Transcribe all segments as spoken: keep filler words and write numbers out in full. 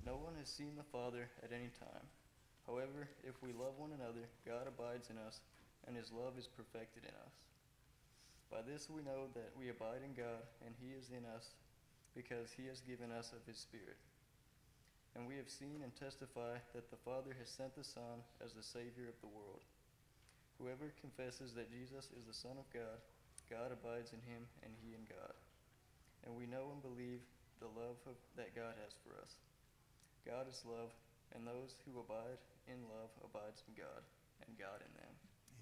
No one has seen the Father at any time. However, if we love one another, God abides in us, and his love is perfected in us. By this we know that we abide in God, and he is in us, because he has given us of his Spirit. And we have seen and testify that the Father has sent the Son as the Savior of the world. Whoever confesses that Jesus is the Son of God, God abides in him, and he in God. And we know and believe the love of, that God has for us. God is love, and those who abide in love abides in God, and God in them.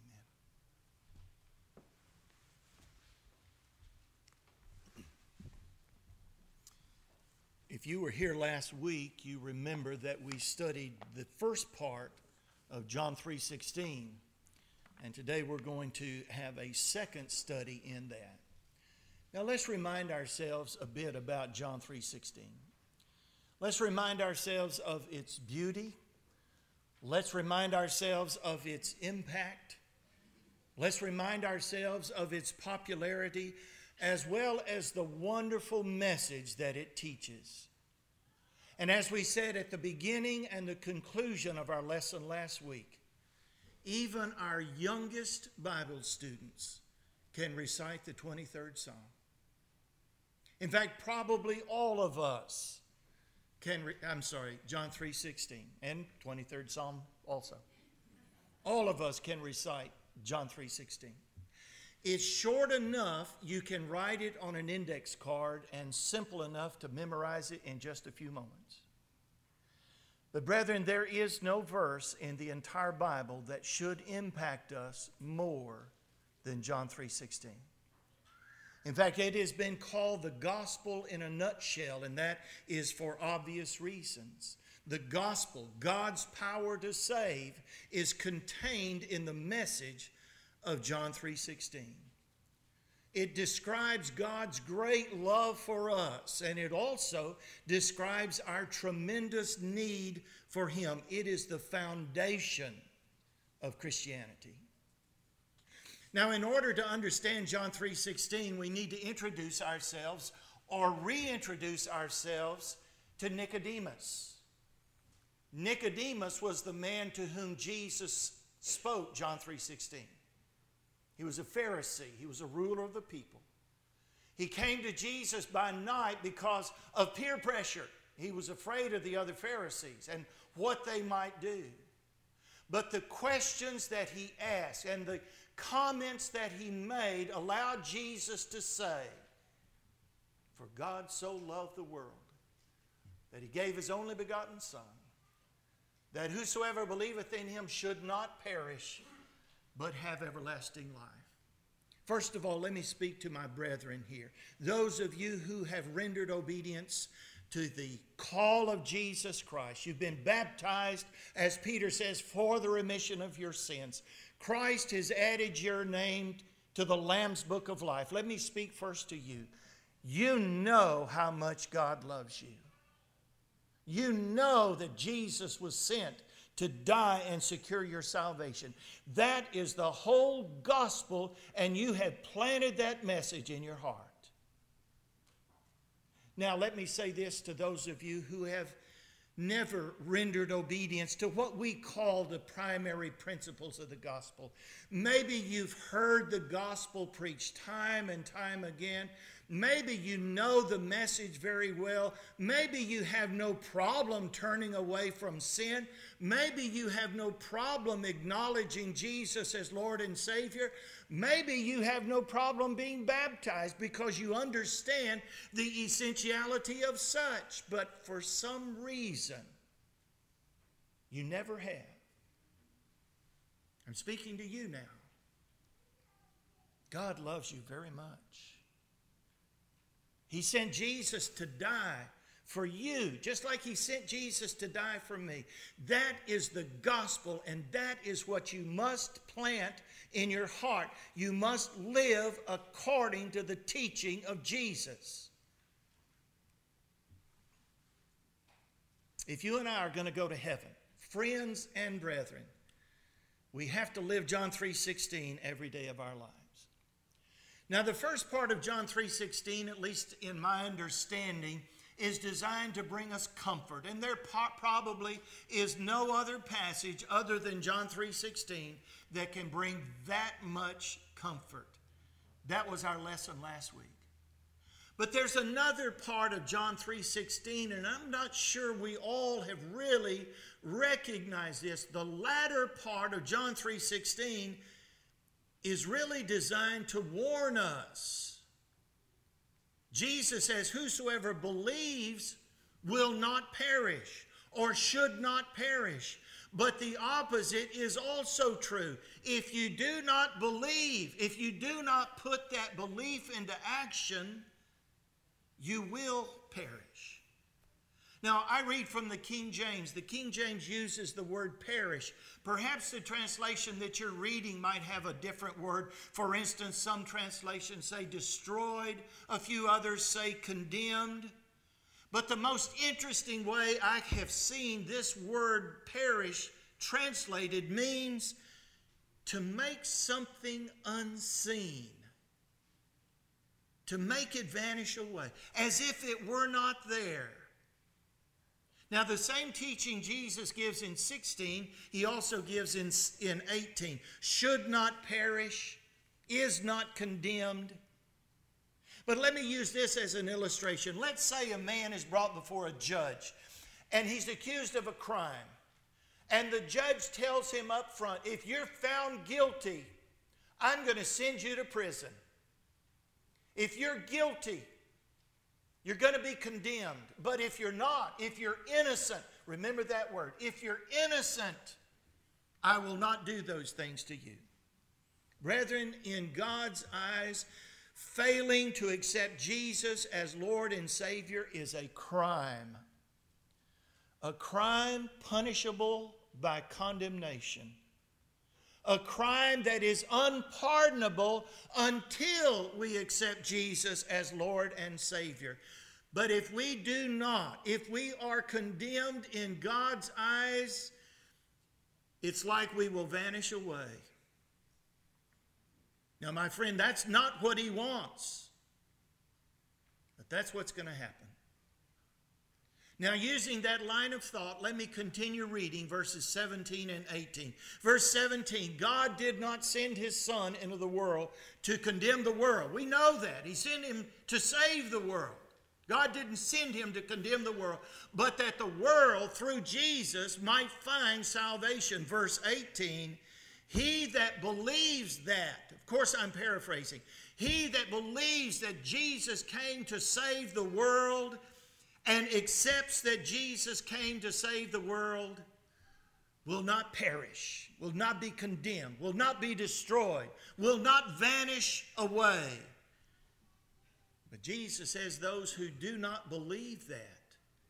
If you were here last week, you remember that we studied the first part of John three sixteen. And today we're going to have a second study in that. Now let's remind ourselves a bit about John three sixteen. Let's remind ourselves of its beauty. Let's remind ourselves of its impact. Let's remind ourselves of its popularity, as well as the wonderful message that it teaches. And as we said at the beginning and the conclusion of our lesson last week, even our youngest Bible students can recite the twenty-third Psalm. In fact, probably all of us can, re- I'm sorry, John three sixteen and twenty-third Psalm also. All of us can recite John three sixteen. It's short enough you can write it on an index card and simple enough to memorize it in just a few moments. But brethren, there is no verse in the entire Bible that should impact us more than John three sixteen. In fact, it has been called the gospel in a nutshell, and that is for obvious reasons. The gospel, God's power to save, is contained in the message of John three sixteen. It describes God's great love for us, and it also describes our tremendous need for him. It is the foundation of Christianity. Now, in order to understand John three sixteen, we need to introduce ourselves or reintroduce ourselves to Nicodemus. Nicodemus was the man to whom Jesus spoke John three sixteen. He was a Pharisee. He was a ruler of the people. He came to Jesus by night because of peer pressure. He was afraid of the other Pharisees and what they might do. But the questions that he asked and the comments that he made allowed Jesus to say, "For God so loved the world that he gave his only begotten Son, that whosoever believeth in him should not perish, but have everlasting life." First of all, let me speak to my brethren here. Those of you who have rendered obedience to the call of Jesus Christ. You've been baptized, as Peter says, for the remission of your sins. Christ has added your name to the Lamb's Book of Life. Let me speak first to you. You know how much God loves you. You know that Jesus was sent to die and secure your salvation. That is the whole gospel, and you have planted that message in your heart. Now, let me say this to those of you who have never rendered obedience to what we call the primary principles of the gospel. Maybe you've heard the gospel preached time and time again. Maybe you know the message very well. Maybe you have no problem turning away from sin. Maybe you have no problem acknowledging Jesus as Lord and Savior. Maybe you have no problem being baptized because you understand the essentiality of such. But for some reason, you never have. I'm speaking to you now. God loves you very much. He sent Jesus to die for you, just like he sent Jesus to die for me. That is the gospel, and that is what you must plant in your heart. You must live according to the teaching of Jesus. If you and I are going to go to heaven, friends and brethren, we have to live John three sixteen every day of our lives. Now, the first part of John three sixteen, at least in my understanding, is designed to bring us comfort. And there po- probably is no other passage other than John three sixteen that can bring that much comfort. That was our lesson last week. But there's another part of John three sixteen, and I'm not sure we all have really recognized this. The latter part of John three sixteen is really designed to warn us. Jesus says, whosoever believes will not perish, or should not perish. But the opposite is also true. If you do not believe, if you do not put that belief into action, you will perish. Now, I read from the King James. The King James uses the word perish. Perhaps the translation that you're reading might have a different word. For instance, some translations say destroyed. A few others say condemned. But the most interesting way I have seen this word perish translated means to make something unseen. To make it vanish away, as if it were not there. Now, the same teaching Jesus gives in sixteen, he also gives in, in eighteen. Should not perish, is not condemned. But let me use this as an illustration. Let's say a man is brought before a judge, and he's accused of a crime. And the judge tells him up front, if you're found guilty, I'm going to send you to prison. If you're guilty, you're going to be condemned. But if you're not, if you're innocent, remember that word, if you're innocent, I will not do those things to you. Brethren, in God's eyes, failing to accept Jesus as Lord and Savior is a crime. A crime punishable by condemnation. A crime that is unpardonable until we accept Jesus as Lord and Savior. But if we do not, if we are condemned in God's eyes, it's like we will vanish away. Now, my friend, that's not what he wants. But that's what's going to happen. Now, using that line of thought, let me continue reading verses seventeen and eighteen. Verse seventeen, God did not send his Son into the world to condemn the world. We know that. He sent him to save the world. God didn't send him to condemn the world, but that the world, through Jesus, might find salvation. Verse eighteen, he that believes that, of course I'm paraphrasing, he that believes that Jesus came to save the world and accepts that Jesus came to save the world will not perish, will not be condemned, will not be destroyed, will not vanish away. But Jesus says those who do not believe that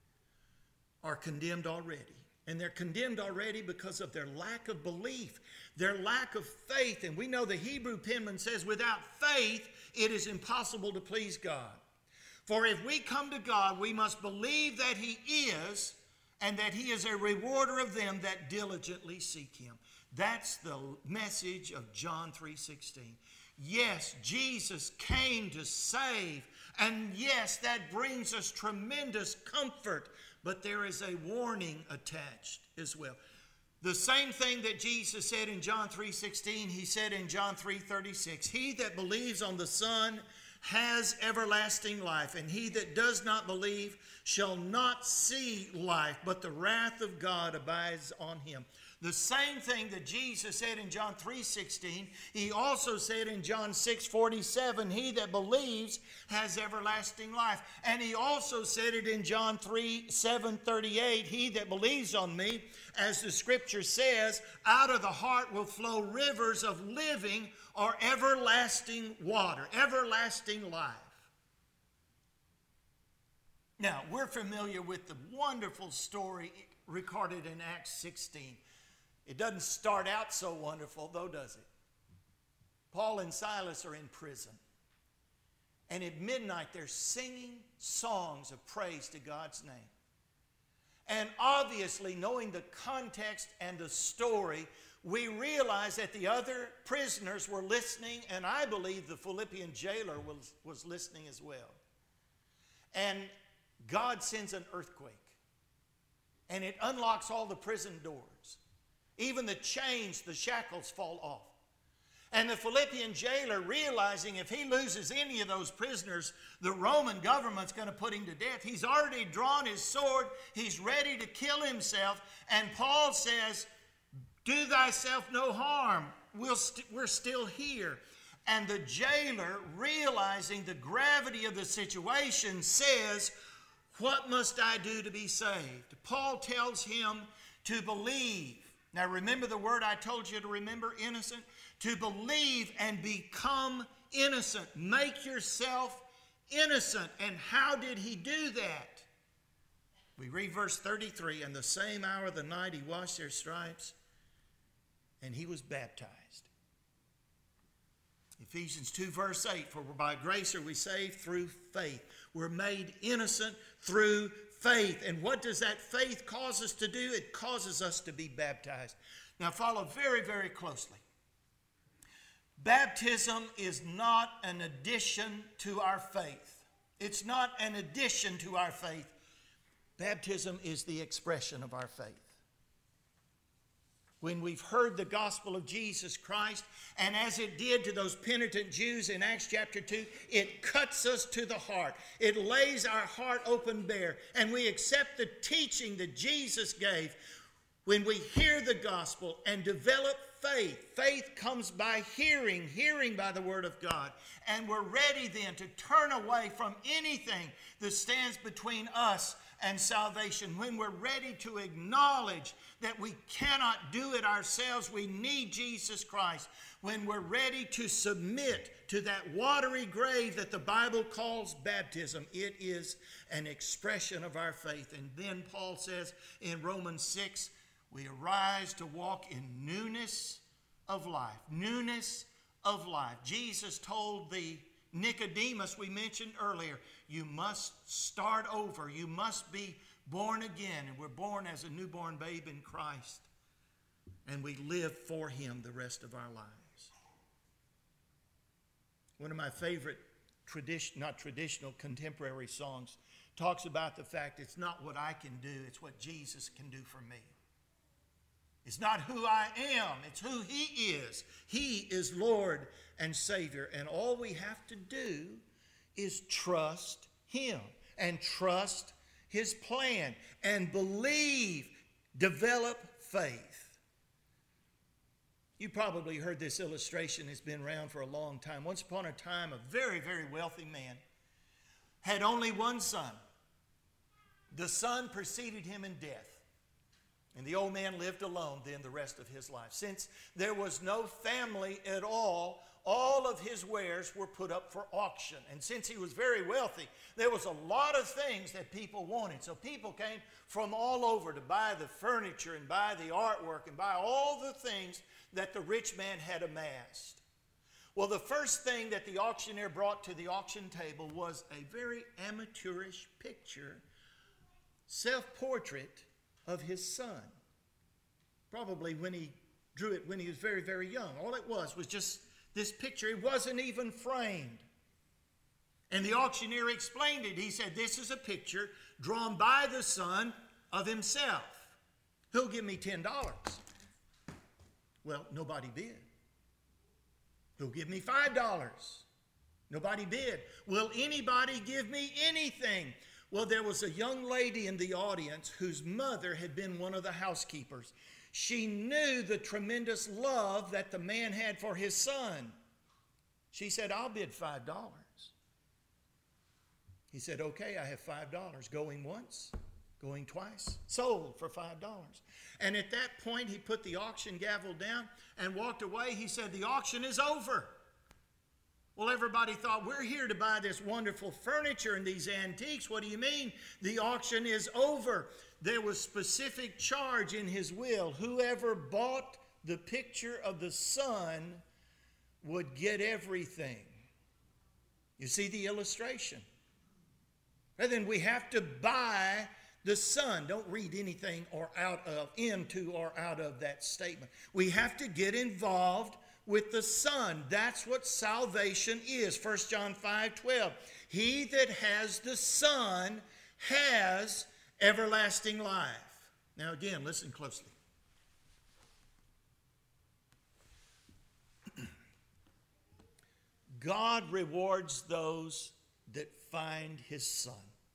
are condemned already. And they're condemned already because of their lack of belief, their lack of faith. And we know the Hebrew penman says, without faith, it is impossible to please God. For if we come to God, we must believe that he is, and that he is a rewarder of them that diligently seek him. That's the message of John three sixteen. Yes, Jesus came to save, and yes, that brings us tremendous comfort, but there is a warning attached as well. The same thing that Jesus said in John three sixteen, he said in John three thirty-six, he that believes on the Son has everlasting life, and he that does not believe shall not see life, but the wrath of God abides on him. The same thing that Jesus said in John three sixteen, he also said in John six forty-seven, he that believes has everlasting life. And he also said it in John three seven thirty-eight, he that believes on me, as the scripture says, out of the heart will flow rivers of living or everlasting water, everlasting life. Now, we're familiar with the wonderful story recorded in Acts sixteen. It doesn't start out so wonderful, though, does it? Paul and Silas are in prison. And at midnight, they're singing songs of praise to God's name. And obviously, knowing the context and the story, we realize that the other prisoners were listening, and I believe the Philippian jailer was, was listening as well. And God sends an earthquake, and it unlocks all the prison doors. Even the chains, the shackles fall off. And the Philippian jailer, realizing if he loses any of those prisoners, the Roman government's going to put him to death. He's already drawn his sword. He's ready to kill himself. And Paul says, do thyself no harm. We'll st- we're still here. And the jailer, realizing the gravity of the situation, says, what must I do to be saved? Paul tells him to believe. Now remember the word I told you to remember, innocent? To believe and become innocent. Make yourself innocent. And how did he do that? We read verse thirty-three. In the same hour of the night he washed their stripes, and he was baptized. Ephesians two verse eight, for by grace are we saved through faith. We're made innocent through faith. And what does that faith cause us to do? It causes us to be baptized. Now follow very, very closely. Baptism is not an addition to our faith. It's not an addition to our faith. Baptism is the expression of our faith. When we've heard the gospel of Jesus Christ, and as it did to those penitent Jews in Acts chapter two, it cuts us to the heart. It lays our heart open bare, and we accept the teaching that Jesus gave. When we hear the gospel and develop faith, faith comes by hearing, hearing by the word of God. And we're ready then to turn away from anything that stands between us and salvation. When we're ready to acknowledge that we cannot do it ourselves, we need Jesus Christ. When we're ready to submit to that watery grave that the Bible calls baptism, it is an expression of our faith. And then Paul says in Romans six, we arise to walk in newness of life. Newness of life. Jesus told the Nicodemus we mentioned earlier, you must start over. You must be born again. And we're born as a newborn babe in Christ. And we live for him the rest of our lives. One of my favorite tradition, not traditional, contemporary songs talks about the fact it's not what I can do, it's what Jesus can do for me. It's not who I am, it's who he is. He is Lord and Savior. And all we have to do is trust him and trust his plan and believe, develop faith. You probably heard this illustration. It's been around for a long time. Once upon a time, a very, very wealthy man had only one son. The son preceded him in death. And the old man lived alone then the rest of his life. Since there was no family at all, all of his wares were put up for auction. And since he was very wealthy, there was a lot of things that people wanted. So people came from all over to buy the furniture and buy the artwork and buy all the things that the rich man had amassed. Well, the first thing that the auctioneer brought to the auction table was a very amateurish picture, self-portrait of his son. Probably when he drew it when he was very, very young. All it was was just this picture. It wasn't even framed. And the auctioneer explained it. He said, this is a picture drawn by the son of himself. Who'll give me ten dollars? Well, nobody bid. Who'll give me five dollars? Nobody bid. Will anybody give me anything? Well, there was a young lady in the audience whose mother had been one of the housekeepers. She knew the tremendous love that the man had for his son. She said, I'll bid five dollars. He said, okay, I have five dollars. Going once, going twice. Sold for five dollars. And at that point, he put the auction gavel down and walked away. He said, the auction is over. Well, everybody thought, we're here to buy this wonderful furniture and these antiques. What do you mean? The auction is over. There was specific charge in his will. Whoever bought the picture of the son would get everything. You see the illustration? And then we have to buy the son. Don't read anything or out of, into or out of that statement. We have to get involved with the Son. That's what salvation is. First John five twelve. He that has the Son has everlasting life. Now again, listen closely. God rewards those that find his Son.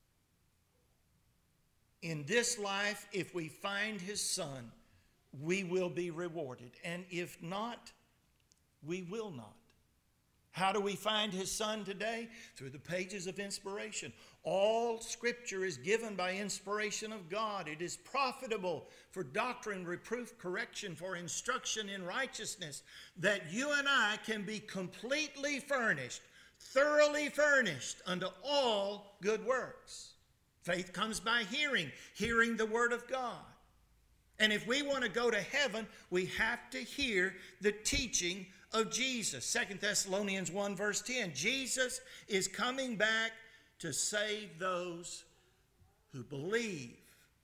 In this life, if we find his Son, we will be rewarded. And if not, we will not. How do we find his Son today? Through the pages of inspiration. All Scripture is given by inspiration of God. It is profitable for doctrine, reproof, correction, for instruction in righteousness, that you and I can be completely furnished, thoroughly furnished unto all good works. Faith comes by hearing, hearing the Word of God. And if we want to go to heaven, we have to hear the teaching of Jesus. Second Thessalonians one verse ten. Jesus is coming back to save those who believe.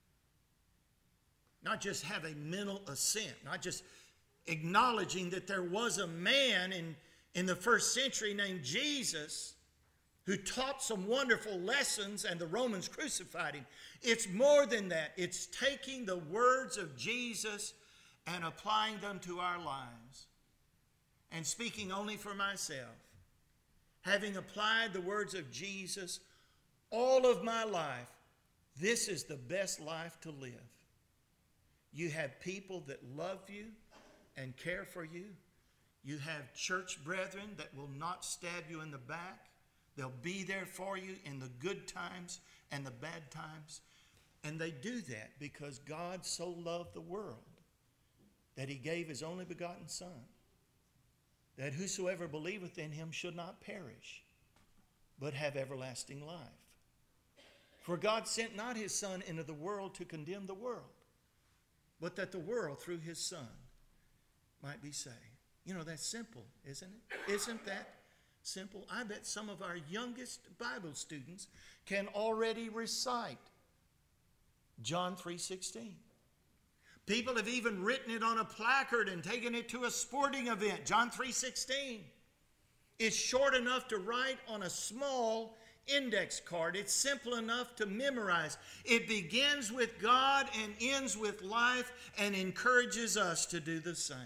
Not just have a mental assent, not just acknowledging that there was a man in, in the first century named Jesus who taught some wonderful lessons and the Romans crucified him. It's more than that. It's taking the words of Jesus and applying them to our lives. And speaking only for myself, having applied the words of Jesus all of my life, this is the best life to live. You have people that love you and care for you. You have church brethren that will not stab you in the back. They'll be there for you in the good times and the bad times. And they do that because God so loved the world that he gave his only begotten Son, that whosoever believeth in him should not perish, but have everlasting life. For God sent not his Son into the world to condemn the world, but that the world through his Son might be saved. You know, that's simple, isn't it? Isn't that simple? I bet some of our youngest Bible students can already recite John three sixteen. People have even written it on a placard and taken it to a sporting event. John three sixteen. It's short enough to write on a small index card. It's simple enough to memorize. It begins with God and ends with life and encourages us to do the same.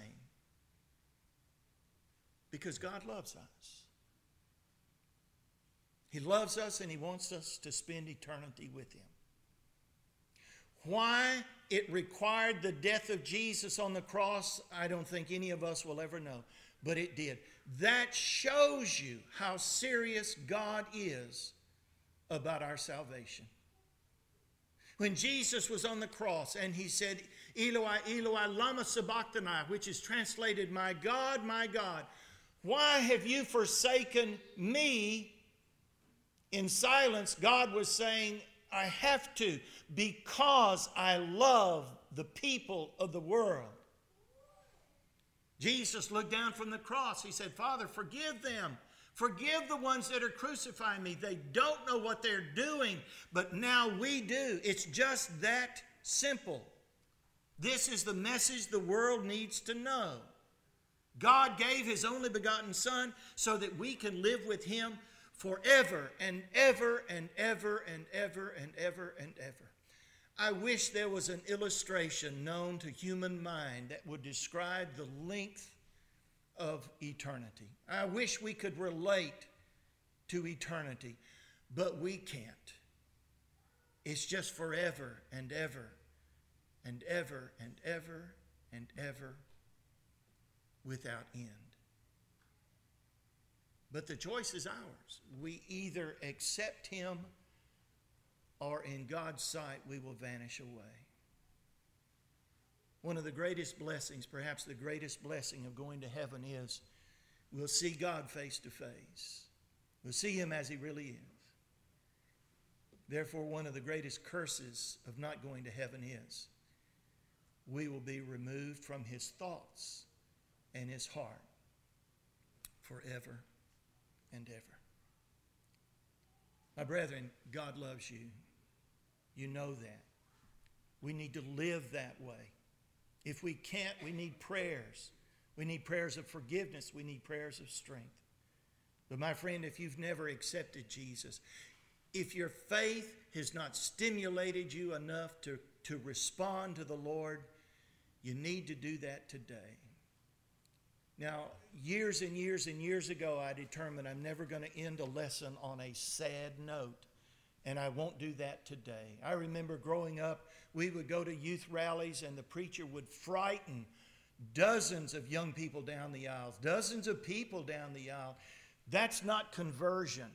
Because God loves us. He loves us and he wants us to spend eternity with him. Why it required the death of Jesus on the cross, I don't think any of us will ever know. But it did. That shows you how serious God is about our salvation. When Jesus was on the cross and he said, Eloi, Eloi, lama sabachthani, which is translated, my God, my God, why have you forsaken me? In silence, God was saying, I have to, because I love the people of the world. Jesus looked down from the cross. He said, Father, forgive them. Forgive the ones that are crucifying me. They don't know what they're doing, but now we do. It's just that simple. This is the message the world needs to know. God gave his only begotten Son so that we can live with him forever and ever and ever and ever and ever and ever. I wish there was an illustration known to human mind that would describe the length of eternity. I wish we could relate to eternity, but we can't. It's just forever and ever and ever and ever and ever without end. But the choice is ours. We either accept him or in God's sight we will vanish away. One of the greatest blessings, perhaps the greatest blessing of going to heaven is we'll see God face to face. We'll see him as he really is. Therefore, one of the greatest curses of not going to heaven is we will be removed from his thoughts and his heart forever and ever. My brethren, God loves you. You know that. We need to live that way. If we can't, we need prayers. We need prayers of forgiveness. We need prayers of strength. But my friend, if you've never accepted Jesus, if your faith has not stimulated you enough to, to respond to the Lord, you need to do that today. Now, years and years and years ago, I determined I'm never going to end a lesson on a sad note, and I won't do that today. I remember growing up, we would go to youth rallies, and the preacher would frighten dozens of young people down the aisles, dozens of people down the aisle. That's not conversion.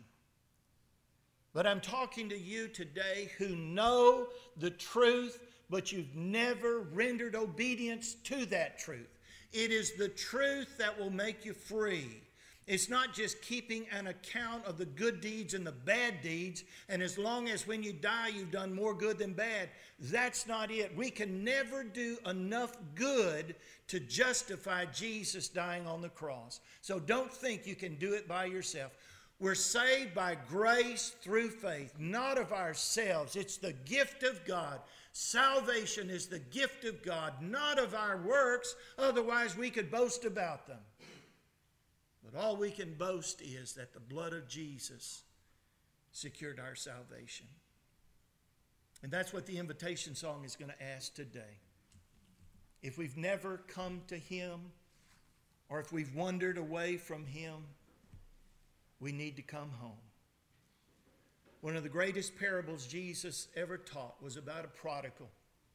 But I'm talking to you today who know the truth, but you've never rendered obedience to that truth. It is the truth that will make you free. It's not just keeping an account of the good deeds and the bad deeds, and as long as when you die you've done more good than bad. That's not it. We can never do enough good to justify Jesus dying on the cross. So don't think you can do it by yourself. We're saved by grace through faith, not of ourselves. It's the gift of God. Salvation is the gift of God, not of our works. Otherwise, we could boast about them. But all we can boast is that the blood of Jesus secured our salvation. And that's what the invitation song is going to ask today. If we've never come to Him, or if we've wandered away from Him, we need to come home. One of the greatest parables Jesus ever taught was about a prodigal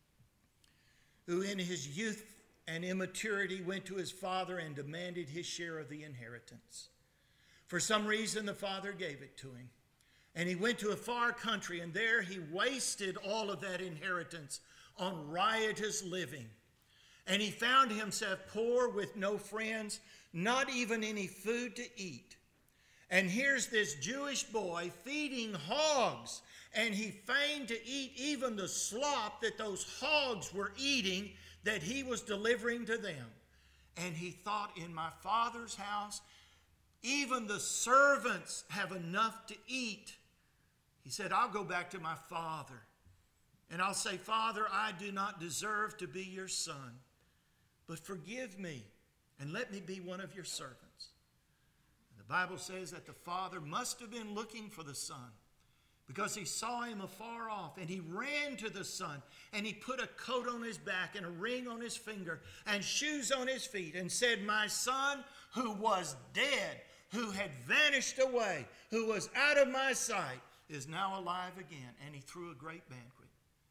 who in his youth and immaturity went to his father and demanded his share of the inheritance. For some reason, the father gave it to him. And he went to a far country, and there he wasted all of that inheritance on riotous living. And he found himself poor with no friends, not even any food to eat. And here's this Jewish boy feeding hogs, and he feigned to eat even the slop that those hogs were eating that he was delivering to them. And he thought, in my father's house, even the servants have enough to eat. He said, I'll go back to my father, and I'll say, Father, I do not deserve to be your son, but forgive me and let me be one of your servants. The Bible says that the father must have been looking for the son because he saw him afar off, and he ran to the son, and he put a coat on his back and a ring on his finger and shoes on his feet and said, my son who was dead, who had vanished away, who was out of my sight, is now alive again. And he threw a great banquet.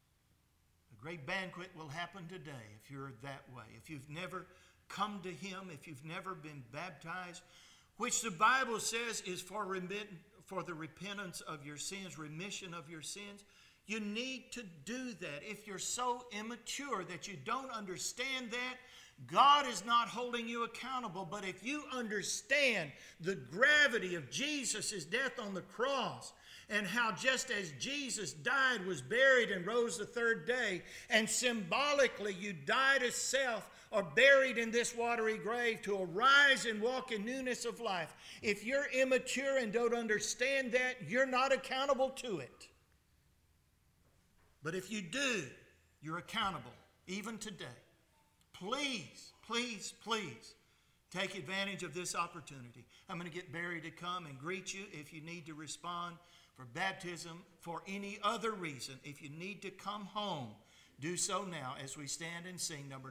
A great banquet will happen today if you're that way. If you've never come to Him, if you've never been baptized, which the Bible says is for, remit, for the repentance of your sins, remission of your sins. You need to do that. If you're so immature that you don't understand that, God is not holding you accountable. But if you understand the gravity of Jesus' death on the cross, and how just as Jesus died, was buried, and rose the third day, and symbolically you died to self, or buried in this watery grave to arise and walk in newness of life. If you're immature and don't understand that, you're not accountable to it. But if you do, you're accountable, even today. Please, please, please take advantage of this opportunity. I'm going to get Barry to come and greet you if you need to respond for baptism, for any other reason. If you need to come home, do so now as we stand and sing number